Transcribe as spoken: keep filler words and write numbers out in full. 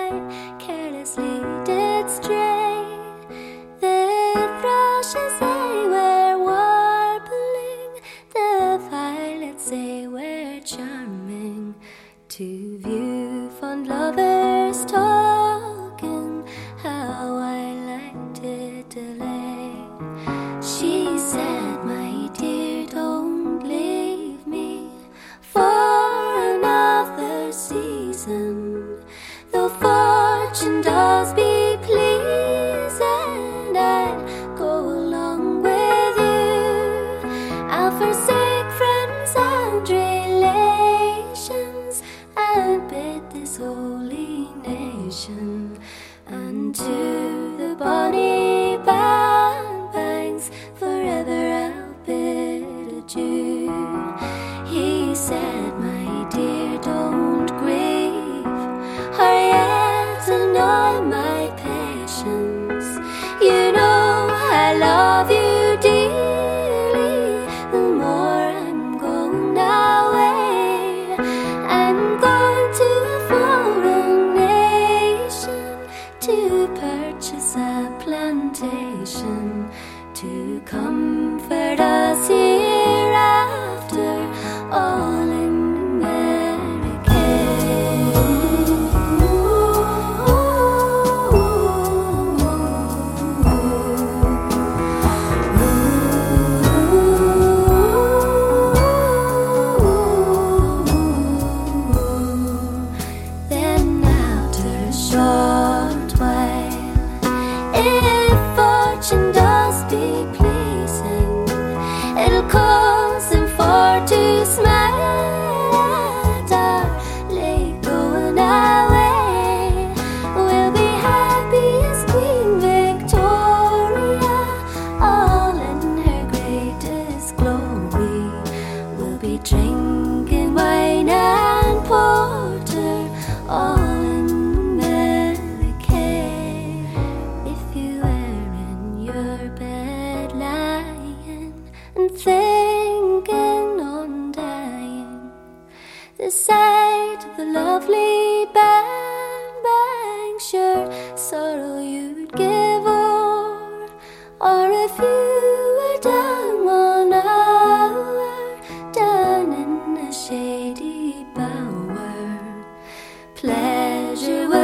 I carelessly did stray. The thrushes they were warbling, the violets they were charming. To view fond lovers talking, how I liked it delay. She said, my dear, don't leave me for another season. Though fortune does be pleasing, I'll go along with you. I'll forsake friends and relations, and bid this holy nation unto the bonny Banbangs forever I'll bid adieu. He said, my dear, don't grieve, or yet annoy my patience. You know I love you dearly. The more I'm going away, I'm going to a foreign nation to purchase a plantation, to comfort us hereafter, all in Then after a short while, if fortune does be pleasing, it'll cause him for to smile at our late going away. We'll be happy as Queen Victoria, all in her greatest glory. We'll be drinking wine and porter, all in America. If you were in your bed lying and thinking on dying, the sight of the lovely Banbangs sure sorrow you'd give o'er. Or if you were down one hour, down in a shady bower, pleasure